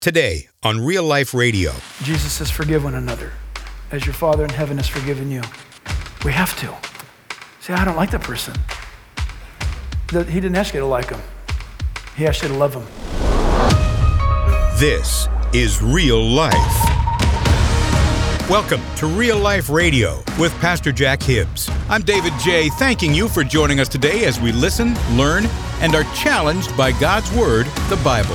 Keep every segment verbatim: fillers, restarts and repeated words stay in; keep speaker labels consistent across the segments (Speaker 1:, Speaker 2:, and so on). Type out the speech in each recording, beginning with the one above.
Speaker 1: Today on Real Life Radio.
Speaker 2: Jesus says, forgive one another as your Father in heaven has forgiven you. We have to. See, I don't like that person. He didn't ask you to like him. He asked you to love him.
Speaker 1: This is Real Life. Welcome to Real Life Radio with Pastor Jack Hibbs. I'm David J., thanking you for joining us today as we listen, learn, and are challenged by God's Word, the Bible.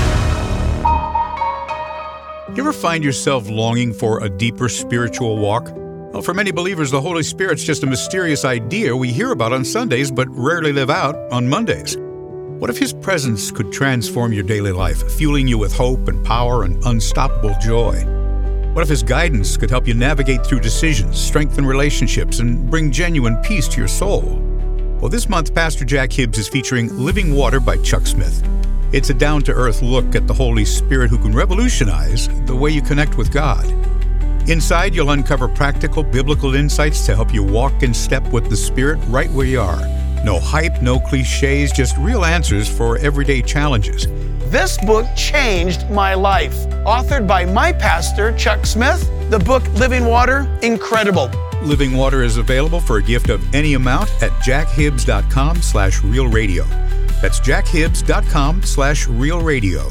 Speaker 1: You ever find yourself longing for a deeper spiritual walk? Well, for many believers, the Holy Spirit's just a mysterious idea we hear about on Sundays but rarely live out on Mondays. What if His presence could transform your daily life, fueling you with hope and power and unstoppable joy? What if His guidance could help you navigate through decisions, strengthen relationships, and bring genuine peace to your soul? Well, this month, Pastor Jack Hibbs is featuring Living Water by Chuck Smith. It's a down-to-earth look at the Holy Spirit who can revolutionize the way you connect with God. Inside, you'll uncover practical biblical insights to help you walk in step with the Spirit right where you are. No hype, no cliches, just real answers for everyday challenges.
Speaker 3: This book changed my life. Authored by my pastor, Chuck Smith, the book Living Water, incredible.
Speaker 1: Living Water is available for a gift of any amount at jackhibbs.com slash real radio. That's jackhibbs.com slash real radio.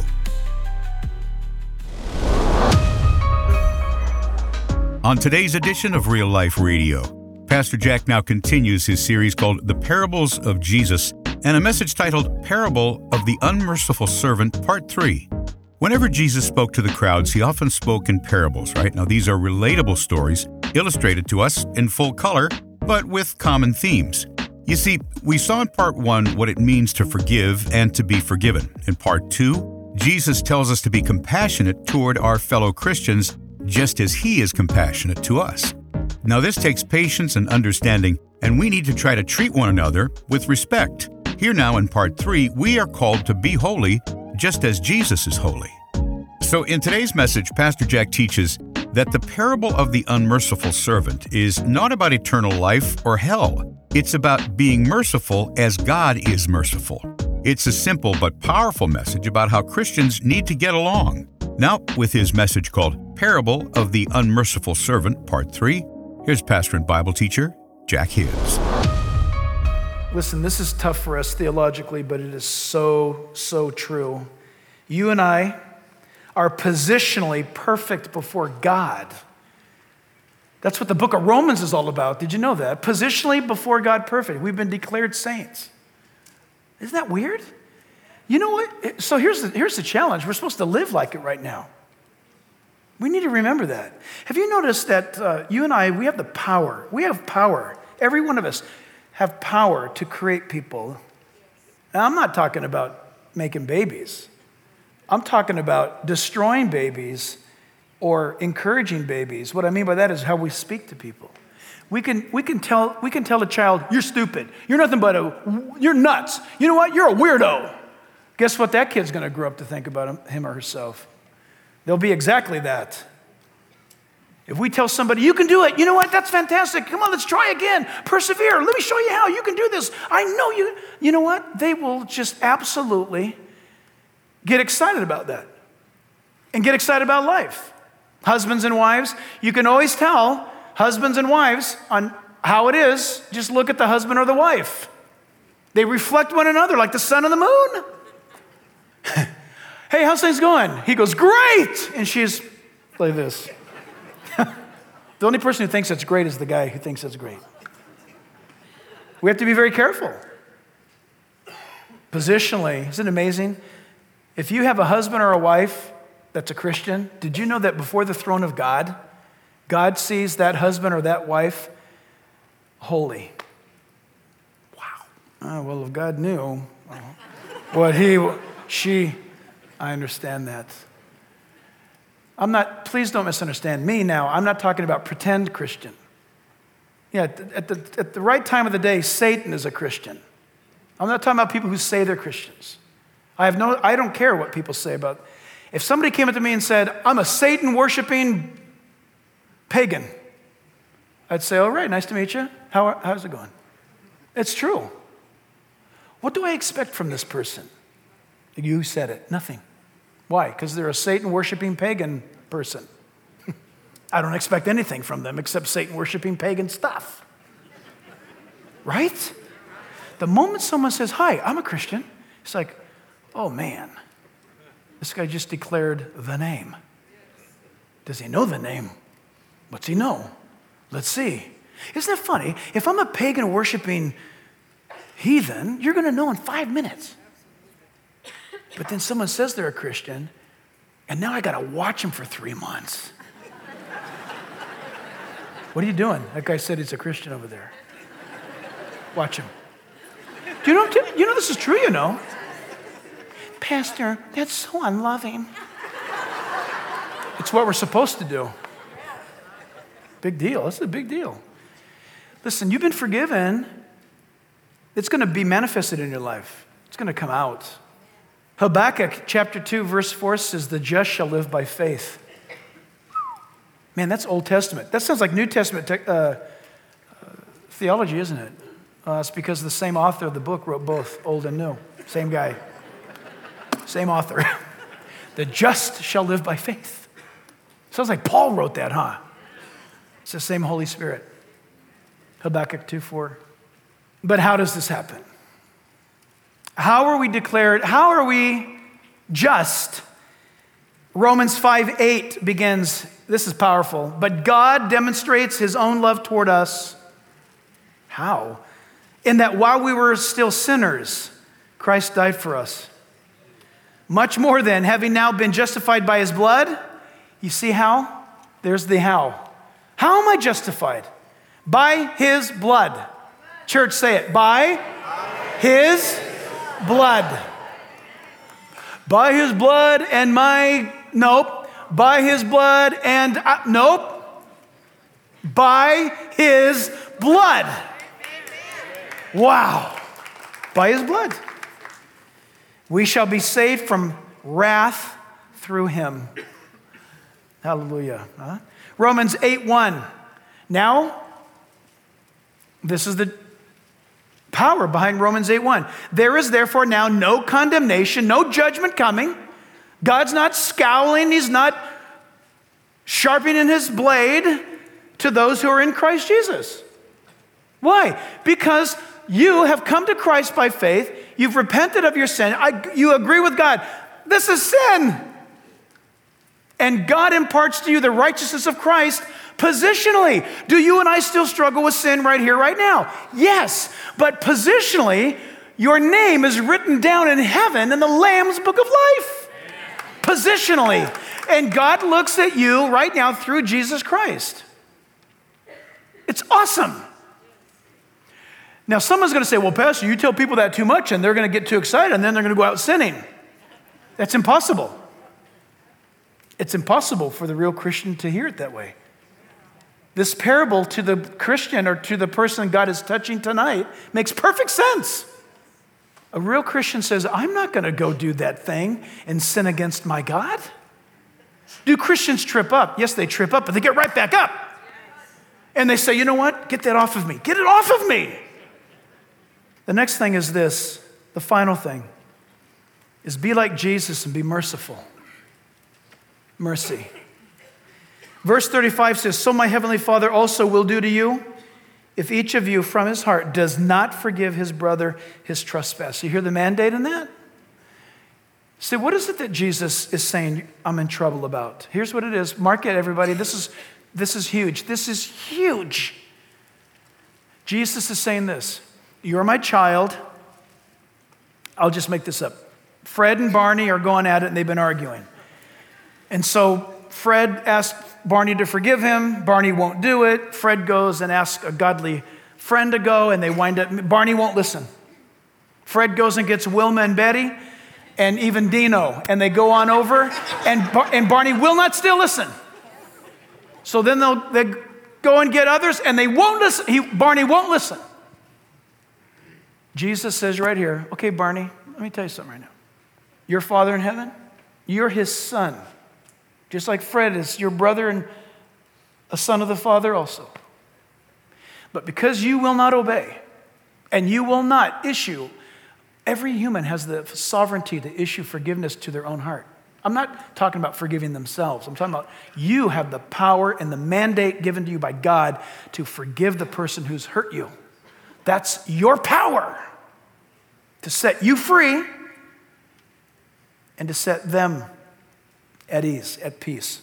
Speaker 1: On today's edition of Real Life Radio, Pastor Jack now continues his series called The Parables of Jesus and a message titled Parable of the Unmerciful Servant, Part three. Whenever Jesus spoke to the crowds, He often spoke in parables, right? Now, these are relatable stories illustrated to us in full color, but with common themes. You see, we saw in part one what it means to forgive and to be forgiven. In part two, Jesus tells us to be compassionate toward our fellow Christians, just as He is compassionate to us. Now, this takes patience and understanding, and we need to try to treat one another with respect. Here now in part three, we are called to be holy, just as Jesus is holy. So in today's message, Pastor Jack teaches that the parable of the unmerciful servant is not about eternal life or hell. It's about being merciful as God is merciful. It's a simple but powerful message about how Christians need to get along. Now, with his message called Parable of the Unmerciful Servant, Part three, here's pastor and Bible teacher, Jack Hibbs.
Speaker 2: Listen, this is tough for us theologically, but it is so, so true. You and I are positionally perfect before God. That's what the book of Romans is all about. Did you know that? Positionally before God perfect. We've been declared saints. Isn't that weird? You know what? So here's the, here's the challenge. We're supposed to live like it right now. We need to remember that. Have you noticed that uh, you and I, we have the power. We have power. Every one of us have power to create people. Now, I'm not talking about making babies. I'm talking about destroying babies or encouraging babies. What I mean by that is how we speak to people. We can we can tell we can tell a child, you're stupid. You're nothing but a, you're nuts. You know what? You're a weirdo. Guess what that kid's going to grow up to think about him, him or herself? They'll be exactly that. If we tell somebody, you can do it, you know what? That's fantastic. Come on, let's try again. Persevere. Let me show you how you can do this. I know you. You know what? They will just absolutely get excited about that and get excited about life. Husbands and wives, you can always tell husbands and wives on how it is. Just look at the husband or the wife. They reflect one another like the sun and the moon. Hey, how's things going? He goes, great. And she's like this. The only person who thinks that's great is the guy who thinks that's great. We have to be very careful. Positionally, isn't it amazing? If you have a husband or a wife that's a Christian, did you know that before the throne of God, God sees that husband or that wife holy? Wow. Oh, well, if God knew what he, she, I understand that. I'm not, please don't misunderstand me now. I'm not talking about pretend Christian. Yeah, at the, at the, at the right time of the day, Satan is a Christian. I'm not talking about people who say they're Christians. I have no, I don't care what people say about. If somebody came up to me and said, I'm a Satan-worshiping pagan, I'd say, all right, nice to meet you. How, how's it going? It's true. What do I expect from this person? You said it. Nothing. Why? Because they're a Satan-worshiping pagan person. I don't expect anything from them except Satan-worshiping pagan stuff. Right? The moment someone says, hi, I'm a Christian, it's like, oh man, this guy just declared the name. Does he know the name? What's he know? Let's see. Isn't that funny? If I'm a pagan-worshiping heathen, you're going to know in five minutes. But then someone says they're a Christian, and now I got to watch them for three months. What are you doing? That guy said he's a Christian over there. Watch him. Do you know, you know this is true, you know. Pastor, that's so unloving. It's what we're supposed to do. Big deal. That's a big deal. Listen, you've been forgiven. It's going to be manifested in your life. It's going to come out. Habakkuk chapter two, verse four says, the just shall live by faith. Man, that's Old Testament. That sounds like New Testament te- uh, uh, theology, isn't it? Uh, it's because the same author of the book wrote both Old and New. Same guy. Same author. The just shall live by faith. Sounds like Paul wrote that, huh? It's the same Holy Spirit. Habakkuk two four. But how does this happen? How are we declared, how are we just? Romans five eight begins, this is powerful. But God demonstrates his own love toward us. How? In that while we were still sinners, Christ died for us. Much more than, having now been justified by his blood. You see how? There's the how. How am I justified? By his blood. Church, say it. By his blood. By his blood and my, nope. By his blood and, uh, nope. By his blood. Wow. By his blood. We shall be saved from wrath through him. Hallelujah. Huh? Romans eight one. Now, this is the power behind Romans eight one. There is therefore now no condemnation, no judgment coming. God's not scowling. He's not sharpening his blade to those who are in Christ Jesus. Why? Because you have come to Christ by faith. You've repented of your sin. I, you agree with God. This is sin. And God imparts to you the righteousness of Christ positionally. Do you and I still struggle with sin right here, right now? Yes. But positionally, your name is written down in heaven in the Lamb's book of life. Positionally. And God looks at you right now through Jesus Christ. It's awesome. Now, someone's going to say, well, Pastor, you tell people that too much and they're going to get too excited and then they're going to go out sinning. That's impossible. It's impossible for the real Christian to hear it that way. This parable to the Christian or to the person God is touching tonight makes perfect sense. A real Christian says, I'm not going to go do that thing and sin against my God. Do Christians trip up? Yes, they trip up, but they get right back up. And they say, you know what? Get that off of me. Get it off of me. The next thing is this, the final thing, is be like Jesus and be merciful. Mercy. Verse thirty-five says, so my heavenly Father also will do to you if each of you from his heart does not forgive his brother his trespass. You hear the mandate in that? See, what is it that Jesus is saying I'm in trouble about? Here's what it is. Mark it, everybody. This is, this is huge. This is huge. Jesus is saying this. You're my child. I'll just make this up. Fred and Barney are going at it and they've been arguing. And so Fred asks Barney to forgive him. Barney won't do it. Fred goes and asks a godly friend to go and they wind up, Barney won't listen. Fred goes and gets Wilma and Betty and even Dino and they go on over and, Bar- and Barney will not still listen. So then they'll they go and get others and they won't listen. He, Barney won't listen. Jesus says right here, okay, Barney, let me tell you something right now. Your Father in heaven, you're his son. Just like Fred is your brother and a son of the Father also. But because you will not obey and you will not issue, every human has the sovereignty to issue forgiveness to their own heart. I'm not talking about forgiving themselves. I'm talking about you have the power and the mandate given to you by God to forgive the person who's hurt you. That's your power to set you free and to set them at ease, at peace.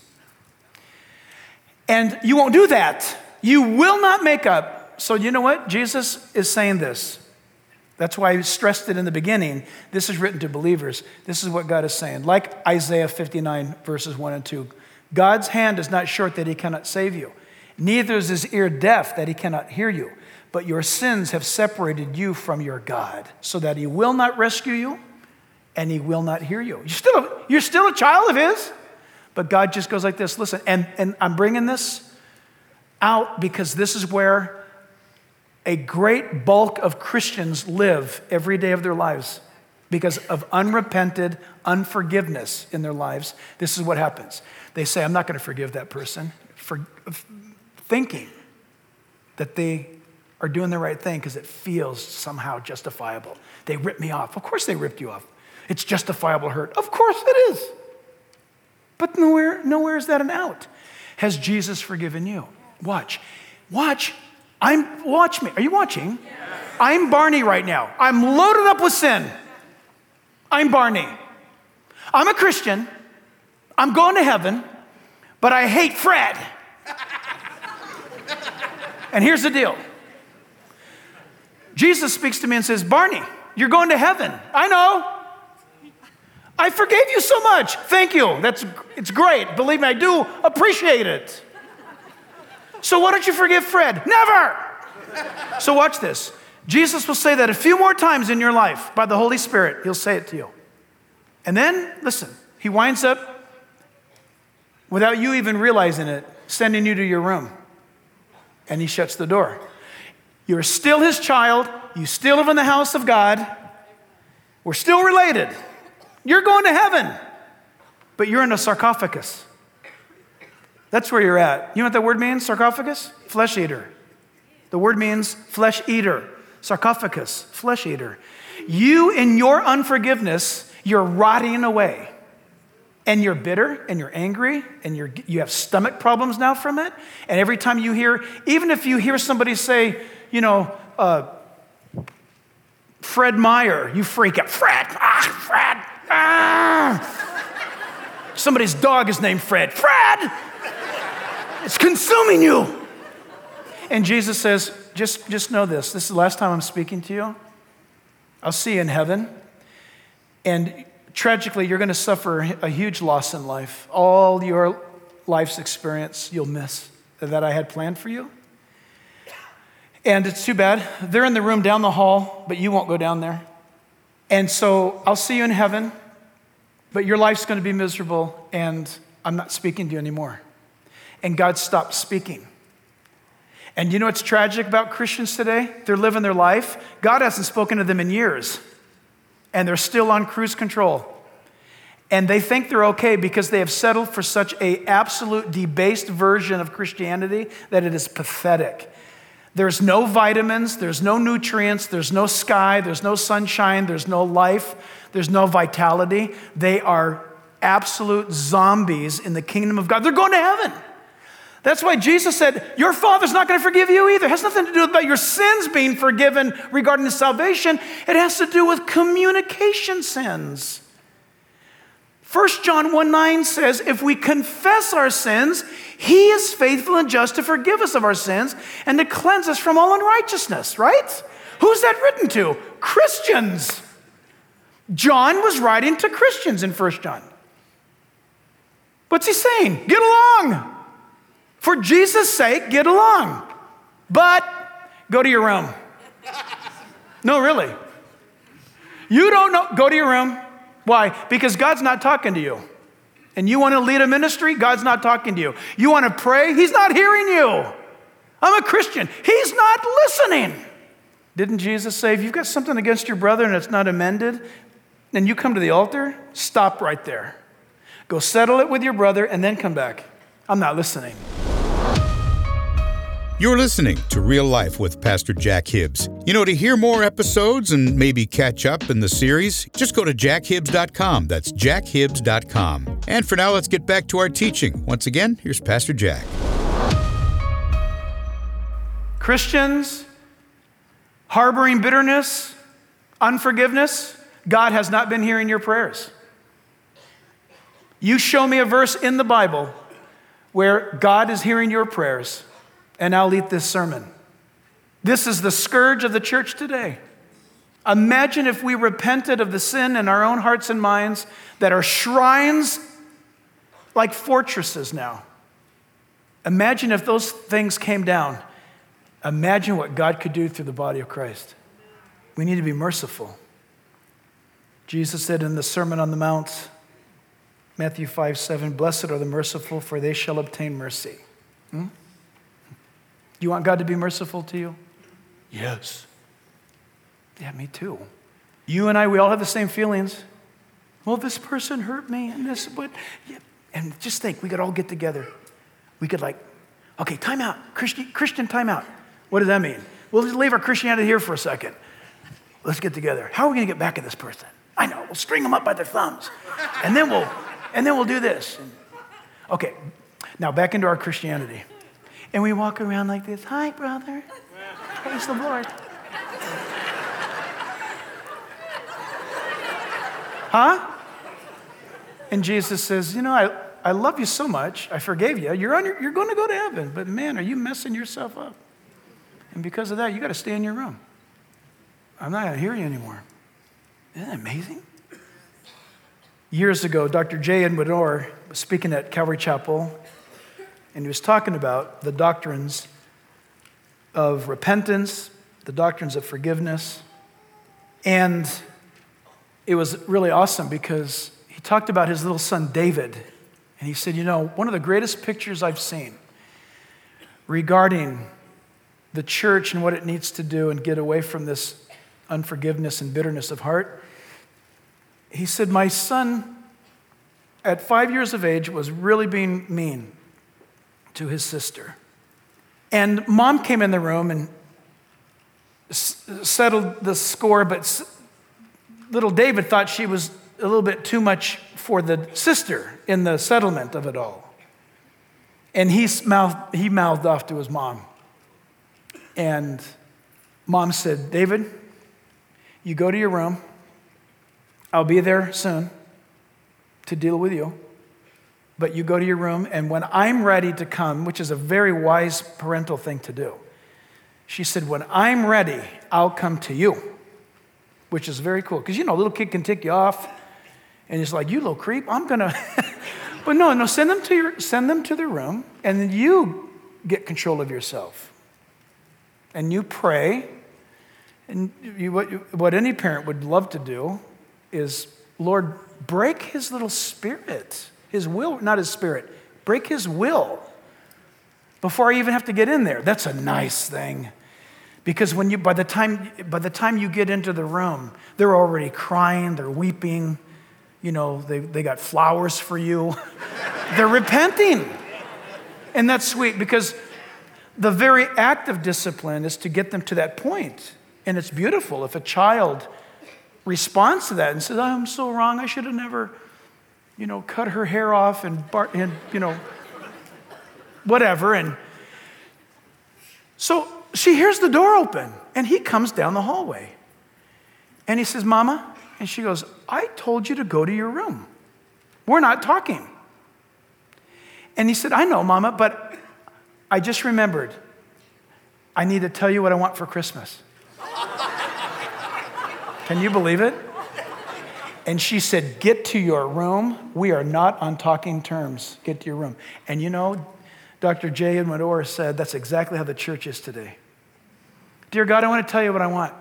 Speaker 2: And you won't do that. You will not make up. So you know what? Jesus is saying this. That's why I stressed it in the beginning. This is written to believers. This is what God is saying. Like Isaiah fifty-nine, verses one and two. God's hand is not short that he cannot save you. Neither is his ear deaf that he cannot hear you. But your sins have separated you from your God, so that he will not rescue you and he will not hear you. You're still a, you're still a child of his. But God just goes like this. Listen, and, and I'm bringing this out because this is where a great bulk of Christians live every day of their lives because of unrepented unforgiveness in their lives. This is what happens. They say, I'm not going to forgive that person, for thinking that they are doing the right thing because it feels somehow justifiable. They ripped me off. Of course they ripped you off. It's justifiable hurt. Of course it is. But nowhere, nowhere is that an out. Has Jesus forgiven you? Watch. Watch. I'm, watch me. Are you watching? Yes. I'm Barney right now. I'm loaded up with sin. I'm Barney. I'm a Christian. I'm going to heaven, but I hate Fred. And here's the deal. Jesus speaks to me and says, Barney, you're going to heaven. I know. I forgave you so much. Thank you. That's, it's great. Believe me, I do appreciate it. So why don't you forgive Fred? Never. So watch this. Jesus will say that a few more times in your life by the Holy Spirit. He'll say it to you. And then, listen, he winds up, without you even realizing it, sending you to your room. And he shuts the door. You're still his child. You still live in the house of God. We're still related. You're going to heaven. But you're in a sarcophagus. That's where you're at. You know what that word means, sarcophagus? Flesh eater. The word means flesh eater. Sarcophagus, flesh eater. You, in your unforgiveness, you're rotting away. And you're bitter, and you're angry, and you're, you have stomach problems now from it. And every time you hear, even if you hear somebody say, you know, uh, Fred Meyer, you freak out. Fred, ah, Fred, ah. Somebody's dog is named Fred. Fred! It's consuming you. And Jesus says, just, just know this. This is the last time I'm speaking to you. I'll see you in heaven. And tragically, you're going to suffer a huge loss in life. All your life's experience you'll miss that I had planned for you. And it's too bad. They're in the room down the hall, but you won't go down there. And so I'll see you in heaven, but your life's going to be miserable, and I'm not speaking to you anymore. And God stopped speaking. And you know what's tragic about Christians today? They're living their life. God hasn't spoken to them in years. And they're still on cruise control. And they think they're okay because they have settled for such an absolute debased version of Christianity that it is pathetic. There's no vitamins, there's no nutrients, there's no sky, there's no sunshine, there's no life, there's no vitality. They are absolute zombies in the kingdom of God. They're going to heaven. That's why Jesus said, your Father's not going to forgive you either. It has nothing to do about your sins being forgiven regarding the salvation. It has to do with communication sins. First John one nine says, if we confess our sins, he is faithful and just to forgive us of our sins and to cleanse us from all unrighteousness, right? Who's that written to? Christians. John was writing to Christians in First John. What's he saying? Get along. For Jesus' sake, get along. But go to your room. No, really. You don't know. Go to your room. Why? Because God's not talking to you. And you want to lead a ministry? God's not talking to you. You want to pray? He's not hearing you. I'm a Christian. He's not listening. Didn't Jesus say, if you've got something against your brother and it's not amended, and you come to the altar, stop right there. Go settle it with your brother and then come back. I'm not listening.
Speaker 1: You're listening to Real Life with Pastor Jack Hibbs. You know, to hear more episodes and maybe catch up in the series, just go to jack hibbs dot com. That's jack hibbs dot com. And for now, let's get back to our teaching. Once again, here's Pastor Jack.
Speaker 2: Christians harboring bitterness, unforgiveness, God has not been hearing your prayers. You show me a verse in the Bible where God is hearing your prayers, and I'll eat this sermon. This is the scourge of the church today. Imagine if we repented of the sin in our own hearts and minds that are shrines like fortresses now. Imagine if those things came down. Imagine what God could do through the body of Christ. We need to be merciful. Jesus said in the Sermon on the Mount, Matthew five seven, "Blessed are the merciful, for they shall obtain mercy." Hmm? Do you want God to be merciful to you? Yes. Yeah, me too. You and I, we all have the same feelings. Well, this person hurt me, and this, but, yeah. And just think, we could all get together. We could like, okay, time out, Christian, Christian time out. What does that mean? We'll just leave our Christianity here for a second. Let's get together. How are we going to get back at this person? I know, we'll string them up by their thumbs, and then we'll, and then we'll do this. Okay, now back into our Christianity. And we walk around like this. Hi, brother. Praise the Lord. Huh? And Jesus says, you know, I, I love you so much. I forgave you. You're, on your, you're going to go to heaven. But man, are you messing yourself up? And because of that, you got to stay in your room. I'm not going to hear you anymore. Isn't that amazing? Years ago, Doctor J. Edward Orr was speaking at Calvary Chapel, and he was talking about the doctrines of repentance, the doctrines of forgiveness. And it was really awesome because he talked about his little son, David. And he said, you know, one of the greatest pictures I've seen regarding the church and what it needs to do and get away from this unforgiveness and bitterness of heart. He said, my son, at five years of age, was really being mean to his sister. And mom came in the room and s- settled the score, but s- little David thought she was a little bit too much for the sister in the settlement of it all. And he mouthed, he mouthed off to his mom. And mom said, David, you go to your room. I'll be there soon to deal with you. But you go to your room, and when I'm ready to come, which is a very wise parental thing to do, she said, when I'm ready, I'll come to you, which is very cool. Because, you know, a little kid can tick you off, and it's like, you little creep, I'm going to... But no, no, send them to your, send them to their room, and then you get control of yourself. And you pray, and you, what, you, what any parent would love to do is, Lord, break his little spirit. His will, not his spirit. Break his will before I even have to get in there. That's a nice thing. Because when you, by the time, by the time you get into the room, they're already crying, they're weeping. You know, they, they got flowers for you. They're repenting. And that's sweet because the very act of discipline is to get them to that point. And it's beautiful if a child responds to that and says, oh, I'm so wrong, I should have never... you know, cut her hair off and, bar- and, you know, whatever. And so she hears the door open, and he comes down the hallway. And he says, Mama, and she goes, I told you to go to your room. We're not talking. And he said, I know, Mama, but I just remembered. I need to tell you what I want for Christmas. Can you believe it? And she said, get to your room. We are not on talking terms. Get to your room. And you know, Doctor J. Edward Orr said that's exactly how the church is today. Dear God, I want to tell you what I want.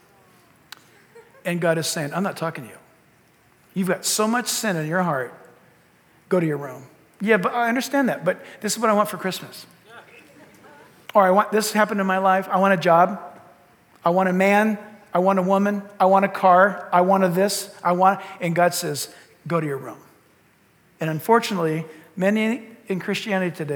Speaker 2: And God is saying, I'm not talking to you. You've got so much sin in your heart. Go to your room. Yeah, but I understand that. But this is what I want for Christmas. Or I want this to happen in my life. I want a job. I want a man. I want a woman, I want a car, I want a this, I want, and God says, go to your room. And unfortunately, many in Christianity today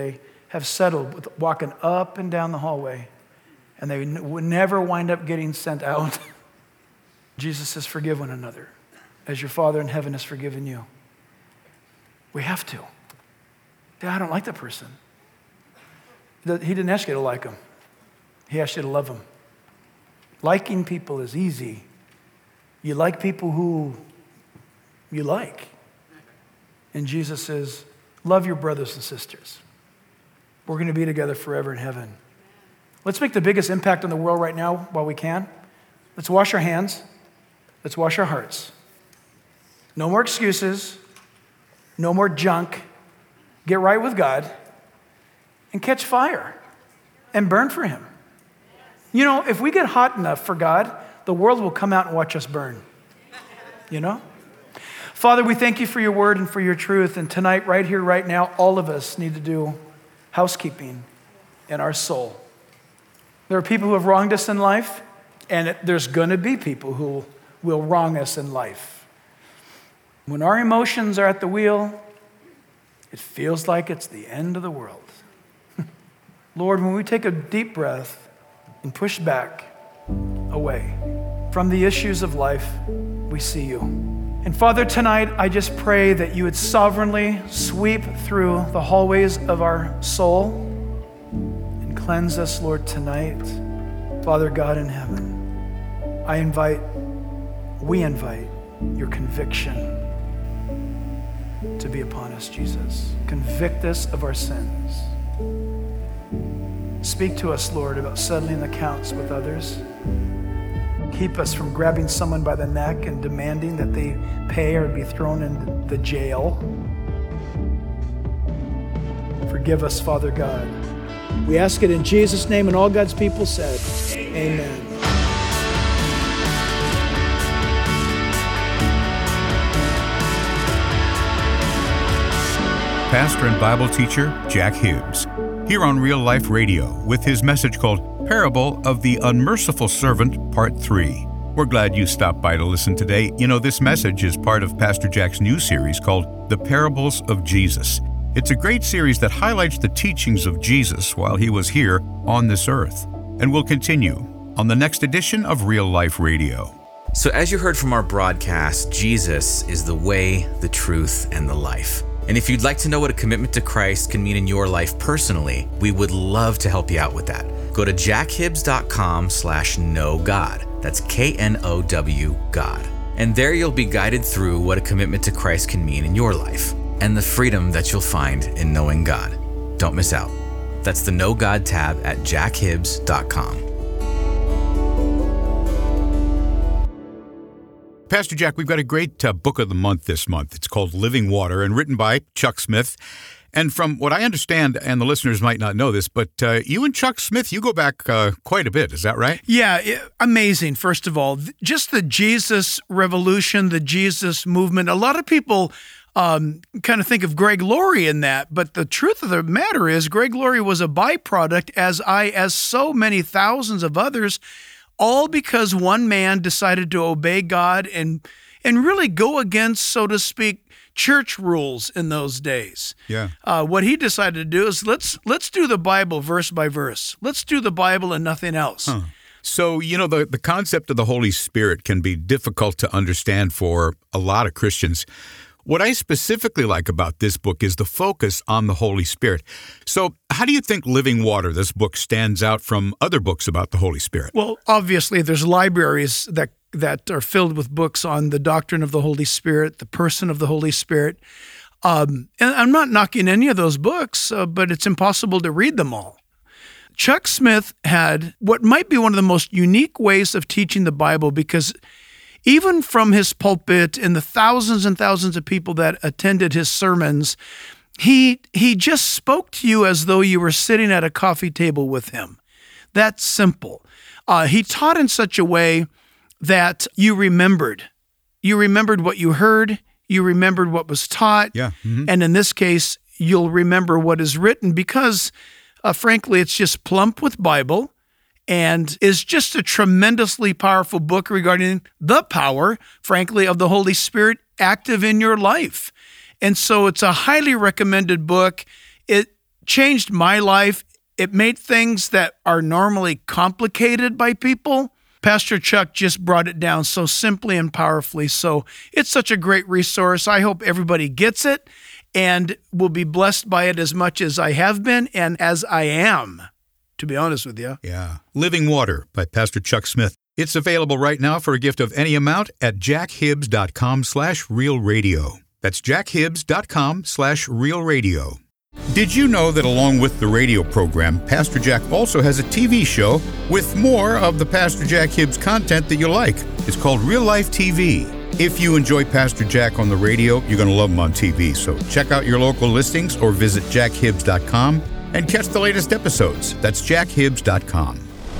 Speaker 2: have settled with walking up and down the hallway, and they n- would never wind up getting sent out. Jesus says, forgive one another as your Father in heaven has forgiven you. We have to. Yeah, I don't like that person. He didn't ask you to like him. He asked you to love him. Liking people is easy. You like people who you like. And Jesus says, love your brothers and sisters. We're going to be together forever in heaven. Let's make the biggest impact on the world right now while we can. Let's wash our hands. Let's wash our hearts. No more excuses. No more junk. Get right with God and catch fire and burn for him. You know, if we get hot enough for God, the world will come out and watch us burn. You know? Father, we thank you for your word and for your truth. And tonight, right here, right now, all of us need to do housekeeping in our soul. There are people who have wronged us in life, and it, there's going to be people who will wrong us in life. When our emotions are at the wheel, it feels like it's the end of the world. Lord, when we take a deep breath and push back away from the issues of life, we see you. And Father, tonight, I just pray that you would sovereignly sweep through the hallways of our soul and cleanse us, Lord, tonight. Father God in heaven, I invite, we invite your conviction to be upon us, Jesus. Convict us of our sins. Speak to us, Lord, about settling accounts with others. Keep us from grabbing someone by the neck and demanding that they pay or be thrown in the jail. Forgive us, Father God. We ask it in Jesus' name, and all God's people said, amen.
Speaker 1: Pastor and Bible teacher Jack Hibbs, here on Real Life Radio with his message called Parable of the Unmerciful Servant, Part three. We're glad you stopped by to listen today. You know, this message is part of Pastor Jack's new series called The Parables of Jesus. It's a great series that highlights the teachings of Jesus while he was here on this earth. And we'll continue on the next edition of Real Life Radio.
Speaker 4: So as you heard from our broadcast, Jesus is the way, the truth, and the life. And if you'd like to know what a commitment to Christ can mean in your life personally, we would love to help you out with that. Go to jackhibbs.com slash know God. That's K N O W God. And there you'll be guided through what a commitment to Christ can mean in your life and the freedom that you'll find in knowing God. Don't miss out. That's the Know God tab at jackhibbs dot com.
Speaker 1: Pastor Jack, we've got a great uh, book of the month this month. It's called Living Water and written by Chuck Smith. And from what I understand, and the listeners might not know this, but uh, you and Chuck Smith, you go back uh, quite a bit. Is that right?
Speaker 2: Yeah, it, amazing, first of all. Just the Jesus revolution, the Jesus movement. A lot of people um, kind of think of Greg Laurie in that, but the truth of the matter is Greg Laurie was a byproduct, as I, as so many thousands of others, all because one man decided to obey God and and really go against, so to speak, church rules in those days.
Speaker 1: Yeah.
Speaker 2: Uh, what he decided to do is let's let's do the Bible verse by verse. Let's do the Bible and nothing else.
Speaker 1: Huh. So, you know, the, the concept of the Holy Spirit can be difficult to understand for a lot of Christians. What I specifically like about this book is the focus on the Holy Spirit. So how do you think Living Water, this book, stands out from other books about the Holy Spirit?
Speaker 2: Well, obviously, there's libraries that that are filled with books on the doctrine of the Holy Spirit, the person of the Holy Spirit. Um, and I'm not knocking any of those books, uh, but it's impossible to read them all. Chuck Smith had what might be one of the most unique ways of teaching the Bible, because even from his pulpit and the thousands and thousands of people that attended his sermons, he he just spoke to you as though you were sitting at a coffee table with him. That's simple. Uh, he taught in such a way that you remembered. You remembered what you heard. You remembered what was taught.
Speaker 1: Yeah. Mm-hmm.
Speaker 2: And in this case, you'll remember what is written because, uh, frankly, it's just plump with Bible. And is just a tremendously powerful book regarding the power, frankly, of the Holy Spirit active in your life. And so it's a highly recommended book. It
Speaker 3: changed my life. It made things that are normally complicated by people. Pastor Chuck just brought it down so simply and powerfully. So it's such a great resource. I hope everybody gets it and will be blessed by it as much as I have been and as I am, to be honest with you.
Speaker 1: Yeah. Living Water by Pastor Chuck Smith. It's available right now for a gift of any amount at jackhibbs.com slash real radio. That's jackhibbs.com slash real radio. Did you know that along with the radio program, Pastor Jack also has a T V show with more of the Pastor Jack Hibbs content that you like? It's called Real Life T V. If you enjoy Pastor Jack on the radio, you're going to love him on T V. So check out your local listings or visit jack hibbs dot com and catch the latest episodes. That's jack hibbs dot com.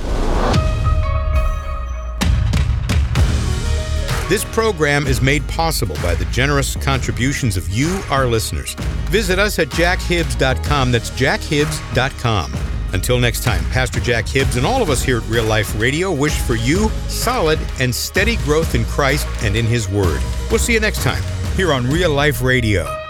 Speaker 1: This program is made possible by the generous contributions of you, our listeners. Visit us at jack hibbs dot com. That's jack hibbs dot com. Until next time, Pastor Jack Hibbs and all of us here at Real Life Radio wish for you solid and steady growth in Christ and in His Word. We'll see you next time here on Real Life Radio.